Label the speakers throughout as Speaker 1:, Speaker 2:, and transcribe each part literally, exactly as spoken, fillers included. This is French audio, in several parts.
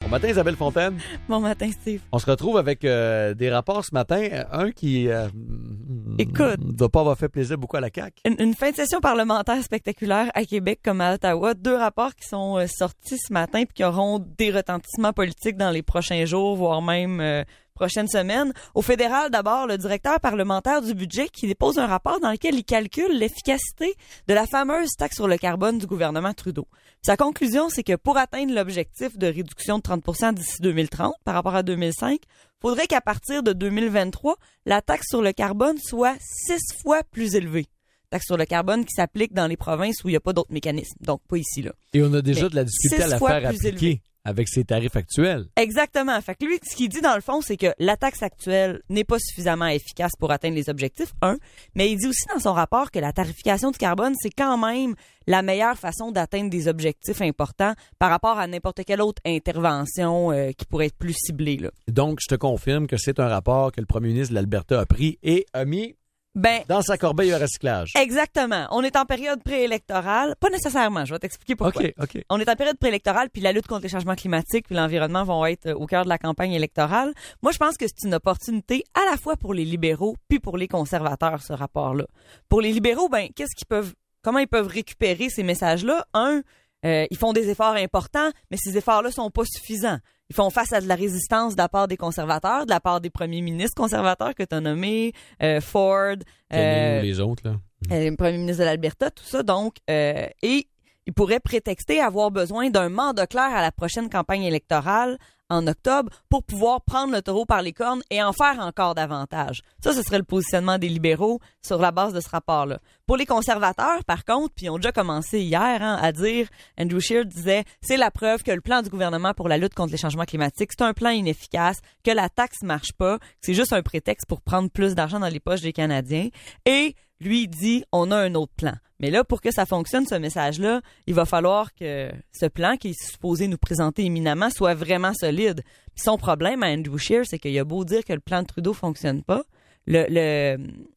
Speaker 1: matin, Isabelle Fontaine.
Speaker 2: Bon matin, Steve.
Speaker 1: On se retrouve avec euh, des rapports ce matin. Un qui euh,
Speaker 2: Écoute,
Speaker 1: ne doit pas avoir fait plaisir beaucoup à la C A Q.
Speaker 2: Une, une fin de session parlementaire spectaculaire à Québec comme à Ottawa. Deux rapports qui sont euh, sortis ce matin puis qui auront des retentissements politiques dans les prochains jours, voire même euh, prochaines semaines. Au fédéral, d'abord, le directeur parlementaire du budget qui dépose un rapport dans lequel il calcule l'efficacité de la fameuse taxe sur le carbone du gouvernement Trudeau. Puis sa conclusion, c'est que pour atteindre l'objectif de réduction de trente pour cent d'ici deux mille trente par rapport à deux mille cinq, faudrait qu'à partir de deux mille vingt-trois, la taxe sur le carbone soit six fois plus élevée. Taxe sur le carbone qui s'applique dans les provinces où il n'y a pas d'autres mécanismes. Donc, pas ici, là.
Speaker 1: Et on a déjà Mais de la difficulté à la faire appliquer
Speaker 2: élevé.
Speaker 1: Avec ses tarifs actuels.
Speaker 2: Exactement. Fait que lui, ce qu'il dit dans le fond, c'est que la taxe actuelle n'est pas suffisamment efficace pour atteindre les objectifs, un. Mais il dit aussi dans son rapport que la tarification du carbone, c'est quand même la meilleure façon d'atteindre des objectifs importants par rapport à n'importe quelle autre intervention euh, qui pourrait être plus ciblée, là.
Speaker 1: Donc, je te confirme que c'est un rapport que le premier ministre de l'Alberta a pris et a mis
Speaker 2: Ben,
Speaker 1: dans sa corbeille à recyclage.
Speaker 2: Exactement. On est en période préélectorale. Pas nécessairement, je vais t'expliquer pourquoi.
Speaker 1: OK, OK.
Speaker 2: On est en période préélectorale, puis la lutte contre les changements climatiques puis l'environnement vont être au cœur de la campagne électorale. Moi, je pense que c'est une opportunité à la fois pour les libéraux puis pour les conservateurs, ce rapport-là. Pour les libéraux, ben, qu'est-ce qu'ils peuvent, comment ils peuvent récupérer ces messages-là? Un, euh, ils font des efforts importants, mais ces efforts-là sont pas suffisants. Ils font face à de la résistance de la part des conservateurs, de la part des premiers ministres conservateurs que tu as nommés, euh, Ford,
Speaker 1: euh, les autres, là.
Speaker 2: Euh, le premier ministre de l'Alberta, tout ça. Donc, euh, et ils pourraient prétexter avoir besoin d'un mandat clair à la prochaine campagne électorale en octobre pour pouvoir prendre le taureau par les cornes et en faire encore davantage. Ça, ce serait le positionnement des libéraux sur la base de ce rapport-là. Pour les conservateurs, par contre, puis ils ont déjà commencé hier hein, à dire, Andrew Scheer disait, c'est la preuve que le plan du gouvernement pour la lutte contre les changements climatiques, c'est un plan inefficace, que la taxe marche pas, que c'est juste un prétexte pour prendre plus d'argent dans les poches des Canadiens. Et lui, il dit, on a un autre plan. Mais là, pour que ça fonctionne, ce message-là, il va falloir que ce plan qui est supposé nous présenter éminemment soit vraiment solide. Puis son problème à Andrew Scheer, c'est qu'il a beau dire que le plan de Trudeau fonctionne pas. Le, le,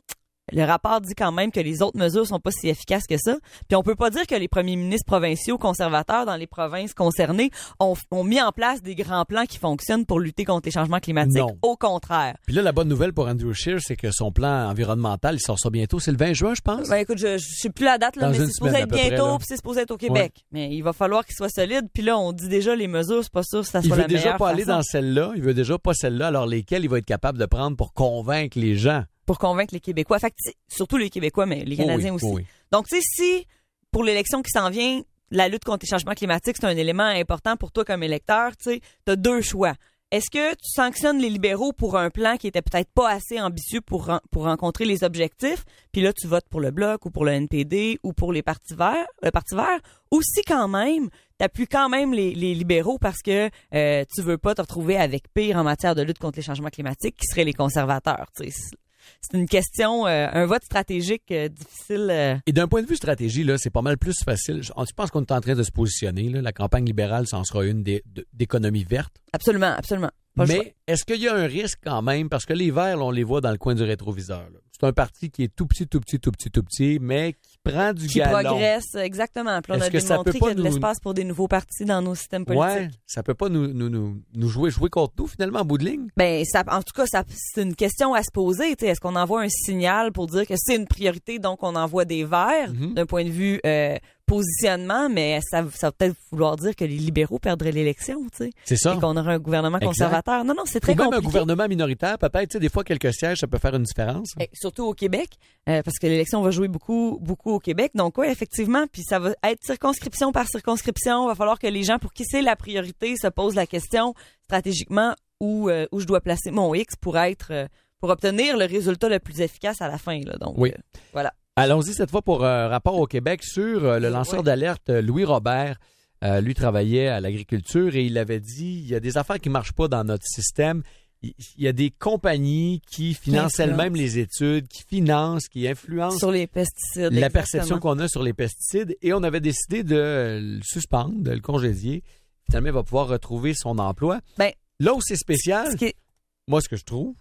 Speaker 2: le rapport dit quand même que les autres mesures sont pas si efficaces que ça. Puis on peut pas dire que les premiers ministres provinciaux conservateurs dans les provinces concernées ont, ont mis en place des grands plans qui fonctionnent pour lutter contre les changements climatiques.
Speaker 1: Non.
Speaker 2: Au contraire.
Speaker 1: Puis là, la bonne nouvelle pour Andrew Scheer, c'est que son plan environnemental, il sort ça bientôt. C'est le vingt juin, je pense?
Speaker 2: Ben écoute, je, je sais plus la date, là,
Speaker 1: Dans
Speaker 2: mais c'est supposé être bientôt, puis c'est supposé être au Québec. Ouais. Mais il va falloir qu'il soit solide. Puis là, on dit déjà les mesures, c'est pas sûr que ça soit la meilleure
Speaker 1: Il veut déjà pas
Speaker 2: façon.
Speaker 1: aller dans celle-là. Il veut déjà pas celle-là, alors lesquelles il va être capable de prendre pour convaincre les gens.
Speaker 2: Pour convaincre les Québécois. Fait que, surtout les Québécois, mais les Canadiens
Speaker 1: oui,
Speaker 2: aussi.
Speaker 1: Oui.
Speaker 2: Donc, tu sais, si pour l'élection qui s'en vient, la lutte contre les changements climatiques, c'est un élément important pour toi comme électeur, tu sais, t'as deux choix. Est-ce que tu sanctionnes les libéraux pour un plan qui était peut-être pas assez ambitieux pour, pour rencontrer les objectifs, puis là, tu votes pour le Bloc ou pour le N P D ou pour les partis verts, le Parti vert, ou si quand même, t'appuies quand même les, les libéraux parce que euh, tu veux pas te retrouver avec pire en matière de lutte contre les changements climatiques, qui seraient les conservateurs, tu sais. C'est une question, euh, un vote stratégique euh, difficile. Euh...
Speaker 1: Et d'un point de vue stratégie, là, c'est pas mal plus facile. Je, je pense qu'on est en train de se positionner. Là. La campagne libérale, ça en sera une des, de, d'économie verte.
Speaker 2: Absolument, absolument. Pas
Speaker 1: Mais est-ce qu'il y a un risque quand même? Parce que les Verts, là, on les voit dans le coin du rétroviseur. Là. C'est un parti qui est tout petit, tout petit, tout petit, tout petit, mais qui prend du
Speaker 2: qui
Speaker 1: galon.
Speaker 2: Qui progresse, exactement. Puis on
Speaker 1: est-ce
Speaker 2: a démontré qu'il y a de
Speaker 1: nous...
Speaker 2: l'espace pour des nouveaux partis dans nos systèmes politiques.
Speaker 1: Ouais, ça peut pas nous, nous, nous, nous jouer, jouer contre nous, finalement, en bout de ligne?
Speaker 2: Ben, ça, en tout cas, ça, c'est une question à se poser. T'sais. Est-ce qu'on envoie un signal pour dire que c'est une priorité, donc on envoie des Verts, mm-hmm. d'un point de vue euh, positionnement, mais ça, ça va peut-être vouloir dire que les libéraux perdraient l'élection, tu sais.
Speaker 1: C'est ça.
Speaker 2: Et qu'on aurait un gouvernement
Speaker 1: exact.
Speaker 2: Conservateur. Non, non, c'est très
Speaker 1: Ou même
Speaker 2: compliqué.
Speaker 1: un gouvernement minoritaire, peut-être, tu sais, des fois, quelques sièges, ça peut faire une différence.
Speaker 2: Et surtout au Québec, euh, parce que l'élection va jouer beaucoup, beaucoup au Québec. Donc, oui, effectivement, puis ça va être circonscription par circonscription. Il va falloir que les gens, pour qui c'est la priorité, se posent la question stratégiquement où, euh, où je dois placer mon X pour être, euh, pour obtenir le résultat le plus efficace à la fin, là. Donc,
Speaker 1: oui.
Speaker 2: euh, voilà.
Speaker 1: Allons-y cette fois pour un rapport au Québec sur euh, le lanceur oui. d'alerte Louis Robert. Euh, lui travaillait à l'agriculture et il avait dit il y a des affaires qui marchent pas dans notre système. Il y a des compagnies qui financent elles-mêmes les études, qui financent, qui influencent
Speaker 2: sur les pesticides,
Speaker 1: la
Speaker 2: exactement.
Speaker 1: perception qu'on a sur les pesticides. Et on avait décidé de le suspendre, de le congédier. Finalement, il va pouvoir retrouver son emploi.
Speaker 2: Ben,
Speaker 1: là où c'est spécial,
Speaker 2: ce qui est...
Speaker 1: moi, ce que je trouve,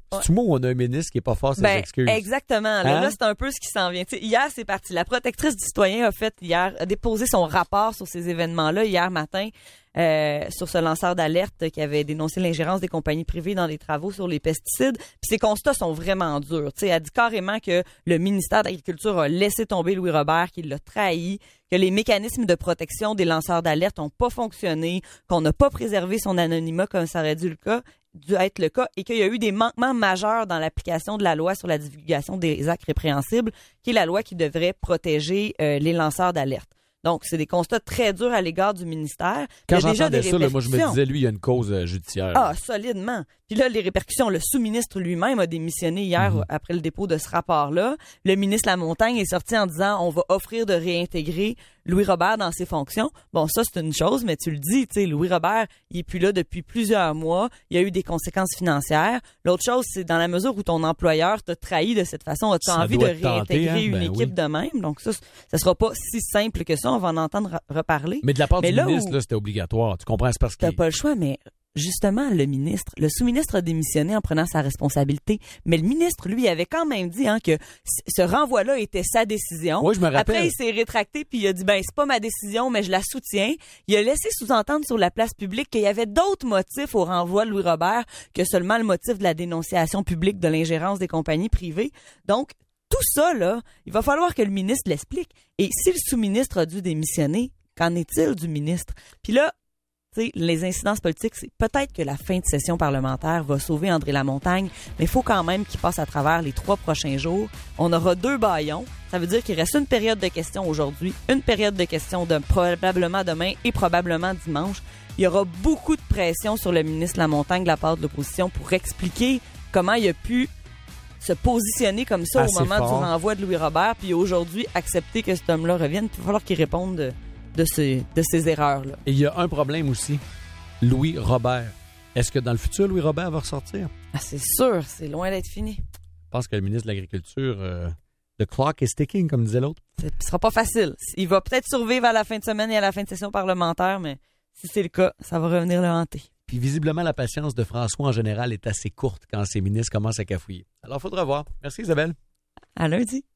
Speaker 1: C'est-tu moi où on a un ministre qui est pas fort ses
Speaker 2: Ben,
Speaker 1: excuses?
Speaker 2: exactement. Là,
Speaker 1: Hein?
Speaker 2: là, c'est un peu ce qui s'en vient. T'sais, hier, c'est parti. La protectrice du citoyen a fait hier, a déposé son rapport sur ces événements-là hier matin, euh, sur ce lanceur d'alerte qui avait dénoncé l'ingérence des compagnies privées dans les travaux sur les pesticides. Puis ces constats sont vraiment durs. T'sais, elle dit carrément que le ministère de l'Agriculture a laissé tomber Louis Robert, qu'il l'a trahi, que les mécanismes de protection des lanceurs d'alerte n'ont pas fonctionné, qu'on n'a pas préservé son anonymat comme ça aurait dû le cas. dû être le cas et qu'il y a eu des manquements majeurs dans l'application de la loi sur la divulgation des actes répréhensibles, qui est la loi qui devrait protéger euh, les lanceurs d'alerte. Donc, c'est des constats très durs à l'égard du ministère.
Speaker 1: Quand
Speaker 2: il y a déjà des
Speaker 1: j'entendais ça, là, moi, je me
Speaker 2: répercussions.
Speaker 1: disais, lui, il y a une cause euh, judiciaire.
Speaker 2: Ah, solidement. Puis là, les répercussions, le sous-ministre lui-même a démissionné hier
Speaker 1: Mhm.
Speaker 2: après le dépôt de ce rapport-là. Le ministre Lamontagne est sorti en disant on va offrir de réintégrer Louis Robert dans ses fonctions. Bon, ça, c'est une chose, mais tu le dis, tu sais, Louis Robert, il est plus là depuis plusieurs mois. Il y a eu des conséquences financières. L'autre chose, c'est dans la mesure où ton employeur t'a trahi de cette façon, as-tu
Speaker 1: Ça
Speaker 2: envie
Speaker 1: doit
Speaker 2: de
Speaker 1: te tenter,
Speaker 2: réintégrer
Speaker 1: hein?
Speaker 2: une
Speaker 1: Ben
Speaker 2: équipe
Speaker 1: oui.
Speaker 2: de même? Donc ça, ça sera pas si simple que ça. On va en entendre ra- reparler.
Speaker 1: Mais de la part
Speaker 2: Mais
Speaker 1: du
Speaker 2: là
Speaker 1: ministre,
Speaker 2: où-
Speaker 1: là, c'était obligatoire. Tu comprends? C'est parce
Speaker 2: T'as
Speaker 1: qu'il...
Speaker 2: pas le choix, mais justement, le ministre, le sous-ministre a démissionné en prenant sa responsabilité. Mais le ministre, lui, avait quand même dit hein, que c- ce renvoi-là était sa décision.
Speaker 1: Oui, je me rappelle.
Speaker 2: Après, il s'est rétracté puis il a dit ben c'est pas ma décision, mais je la soutiens. Il a laissé sous-entendre sur la place publique qu'il y avait d'autres motifs au renvoi de Louis Robert que seulement le motif de la dénonciation publique de l'ingérence des compagnies privées. Donc tout ça là, il va falloir que le ministre l'explique. Et si le sous-ministre a dû démissionner, qu'en est-il du ministre? Puis là, tu sais, les incidences politiques, c'est peut-être que la fin de session parlementaire va sauver André Lamontagne, mais il faut quand même qu'il passe à travers les trois prochains jours. On aura deux bâillons. Ça veut dire qu'il reste une période de questions aujourd'hui, une période de questions de probablement demain et probablement dimanche. Il y aura beaucoup de pression sur le ministre Lamontagne de la part de l'opposition pour expliquer comment il a pu se positionner comme ça
Speaker 1: Assez
Speaker 2: au moment
Speaker 1: fort.
Speaker 2: du renvoi de Louis Robert, puis aujourd'hui accepter que cet homme-là revienne. Il va falloir qu'il réponde de, de ces, de ces erreurs-là.
Speaker 1: Et il y a un problème aussi. Louis Robert. Est-ce que dans le futur, Louis Robert va ressortir?
Speaker 2: Ah, c'est sûr, c'est loin d'être fini.
Speaker 1: Je pense que le ministre de l'Agriculture, euh, the clock is ticking, comme disait l'autre.
Speaker 2: C'est- Ce sera pas facile. Il va peut-être survivre à la fin de semaine et à la fin de session parlementaire, mais si c'est le cas, ça va revenir le hanter.
Speaker 1: Puis visiblement, la patience de François en général est assez courte quand ses ministres commencent à cafouiller. Alors, il faudra voir. Merci Isabelle.
Speaker 2: À lundi.